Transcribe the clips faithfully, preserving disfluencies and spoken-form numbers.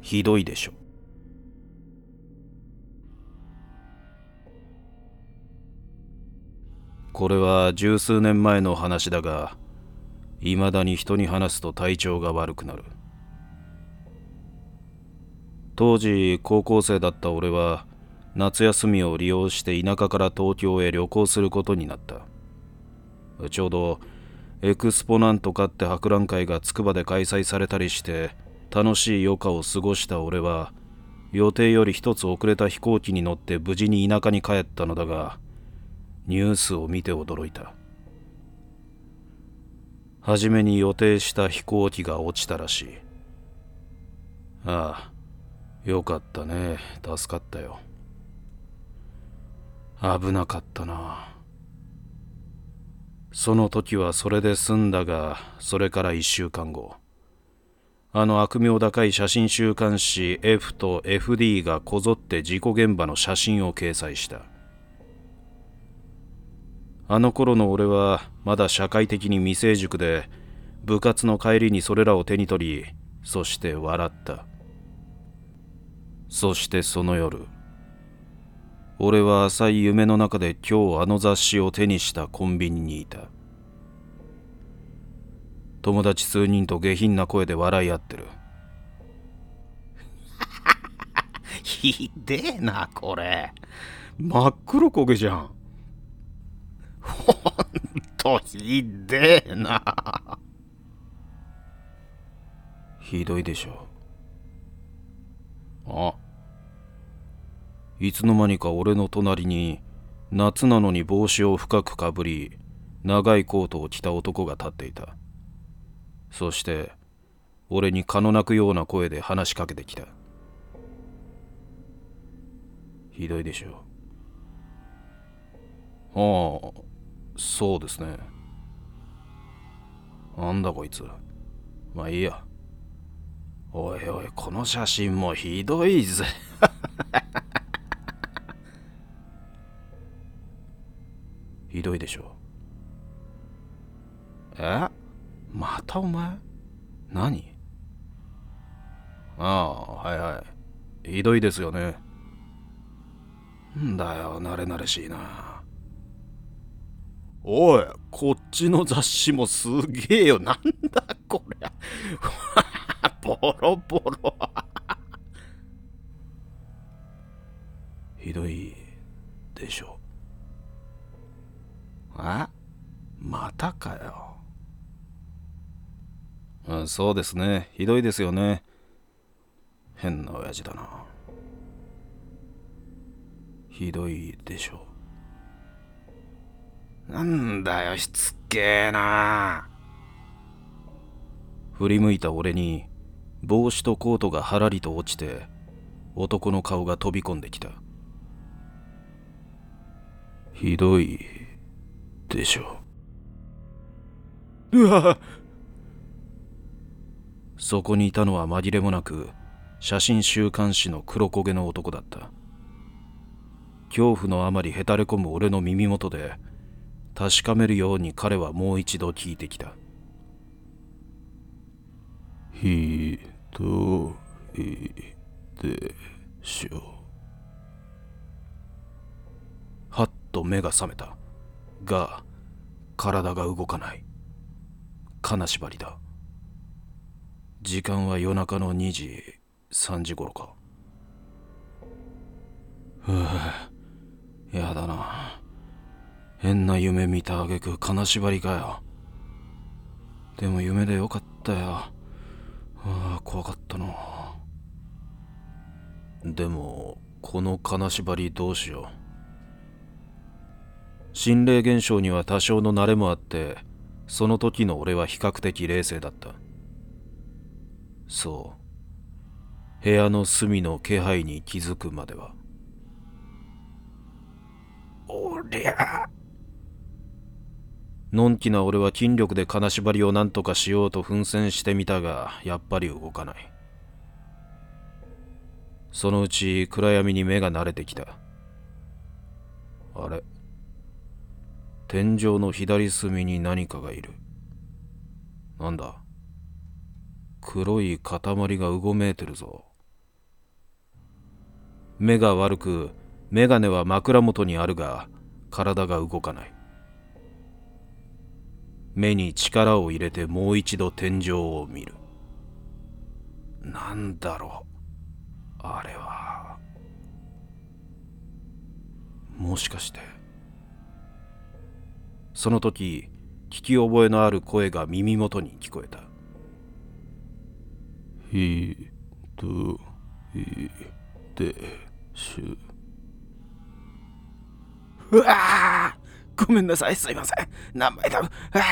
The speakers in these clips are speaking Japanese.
ひどいでしょ。これは十数年前の話だが、いまだに人に話すと体調が悪くなる。当時高校生だった俺は、夏休みを利用して田舎から東京へ旅行することになった。ちょうどエクスポなんとかって博覧会が筑波で開催されたりして、楽しい余暇を過ごした俺は、予定より一つ遅れた飛行機に乗って無事に田舎に帰ったのだが、ニュースを見て驚いた。はじめに予定した飛行機が落ちたらしい。ああ、よかったね。助かったよ。危なかったな。その時はそれで済んだが、それから一週間後、あの悪名高い写真週刊誌 F と エフディー がこぞって事故現場の写真を掲載した。あの頃の俺はまだ社会的に未成熟で、部活の帰りにそれらを手に取り、そして笑った。そしてその夜、俺は浅い夢の中で今日あの雑誌を手にしたコンビニにいた。友達数人と下品な声で笑い合ってる。ひでえな、これ。真っ黒焦げじゃん。ほんとひでえな。ひどいでしょ。あ、いつの間にか俺の隣に夏なのに帽子を深くかぶり、長いコートを着た男が立っていた。そして俺に蚊の鳴くような声で話しかけてきた。ひどいでしょ。ああ、そうですね。なんだこいつ。まあいいや。おいおい、この写真もひどいぜ。ひどいでしょ。え、またお前？何？ああ、はいはい。ひどいですよね。んだよ、慣れ慣れしいな。おい、こっちの雑誌もすげえよ。なんだこりゃ。ボロボロ。ひどいでしょ。あ、またかよ。あ、そうですね。ひどいですよね。変な親父だな。ひどいでしょ。なんだよ、しつっけえな。振り向いた俺に帽子とコートがはらりと落ちて、男の顔が飛び込んできた。ひどいでしょ。うわ！そこにいたのは紛れもなく写真週刊誌の黒焦げの男だった。恐怖のあまりへたれ込む俺の耳元で確かめるように彼はもう一度聞いてきた。ひどいでしょ。はっと目が覚めたが、体が動かない。金縛りだ。時間は夜中のにじ、さんじ頃か。ふぅ、やだな。変な夢見た挙句金縛りかよ。でも夢でよかったよ。ああ、怖かったな。でもこの金縛りどうしよう。心霊現象には多少の慣れもあって、その時の俺は比較的冷静だった。そう、部屋の隅の気配に気づくまでは。おりゃ。のんきな俺は筋力で金縛りを何とかしようと奮戦してみたが、やっぱり動かない。そのうち暗闇に目が慣れてきた。あれ、天井の左隅に何かがいる。なんだ、黒い塊がうごめいてるぞ。 目が悪く、眼鏡は枕元にあるが、体が動かない。目に力を入れてもう一度天井を見る。なんだろう、あれは。もしかして。その時、聞き覚えのある声が耳元に聞こえた。ひどいでしゅ。うわー、ごめんなさい、すいません。何枚だ。うわー。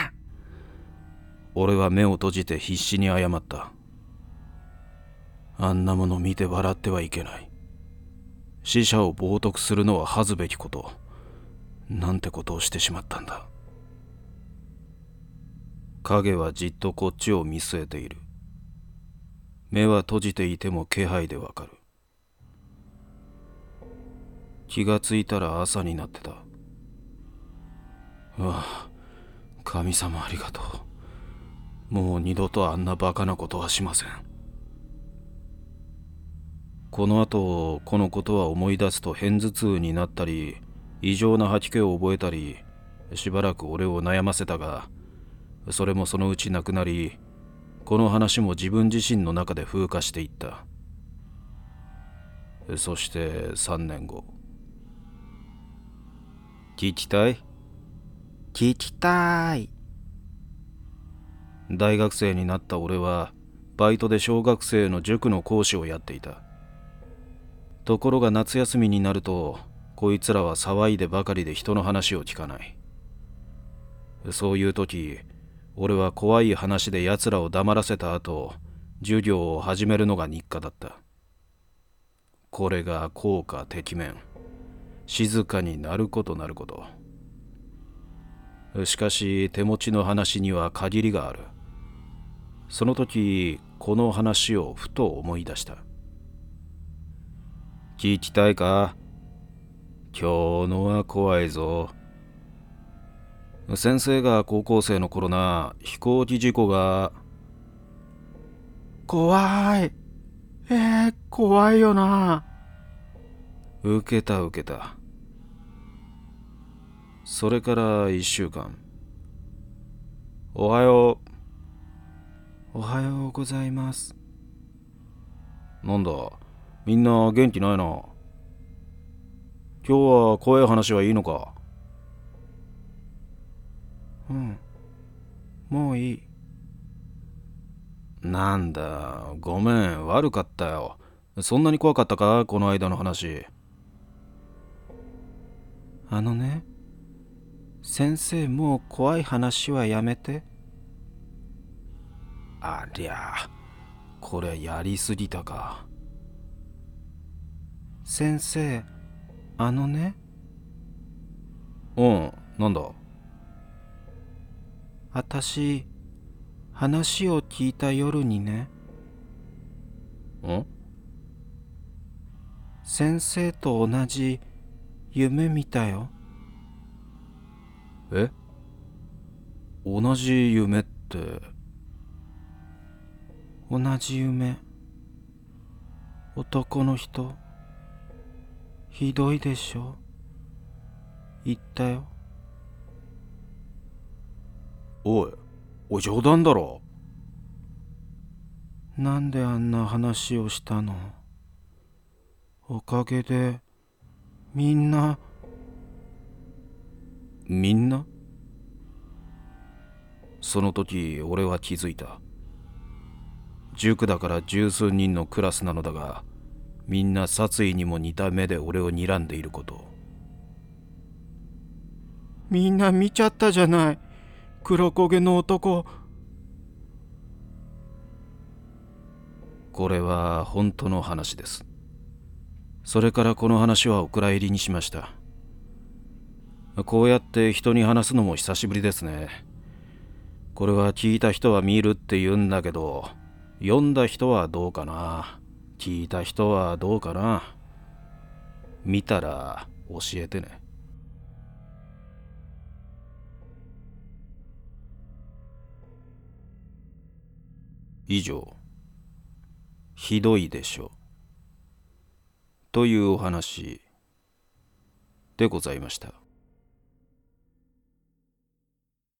俺は目を閉じて必死に謝った。あんなもの見て笑ってはいけない。死者を冒涜するのは恥ずべきこと。なんてことをしてしまったんだ。影はじっとこっちを見据えている。目は閉じていても気配でわかる。気がついたら朝になってた。ああ、神様ありがとう。もう二度とあんなバカなことはしません。この後、このことは思い出すと片頭痛になったり、異常な吐き気を覚えたり、しばらく俺を悩ませたが、それもそのうちなくなり、この話も自分自身の中で風化していった。そして三年後。聞きたい？聞きたい。大学生になった俺は、バイトで小学生の塾の講師をやっていた。ところが夏休みになると、こいつらは騒いでばかりで人の話を聞かない。そういう時、俺は怖い話で奴らを黙らせた後、授業を始めるのが日課だった。これが効果てきめん。静かになることなること。しかし手持ちの話には限りがある。その時、この話をふと思い出した。聞きたいか？今日のは怖いぞ。先生が高校生の頃な、飛行機事故が。怖い。えー、怖いよな。受けた受けた。それから一週間。おはよう。おはようございます。なんだ、みんな元気ないな。今日は怖い話はいいのか？うん、もういい。なんだ、ごめん、悪かったよ。そんなに怖かったか、この間の話。あのね、先生、もう怖い話はやめて。ありゃ、これやりすぎたか。先生、あのね。うん、なんだ。あたし、話を聞いた夜にね。ん？先生と同じ夢見たよ。え？同じ夢って？同じ夢。男の人。ひどいでしょ。言ったよ。おい、おい冗談だろ。なんであんな話をしたの？おかげでみんな。みんな？その時俺は気づいた。塾だから十数人のクラスなのだが、みんな殺意にも似た目で俺を睨んでいること。みんな見ちゃったじゃない、黒焦げの男。これは本当の話です。それからこの話はお蔵入りにしました。こうやって人に話すのも久しぶりですね。これは聞いた人は見るって言うんだけど、読んだ人はどうかな。聞いた人はどうかな。見たら教えてね。以上、ひどいでしょう。 というお話でございました。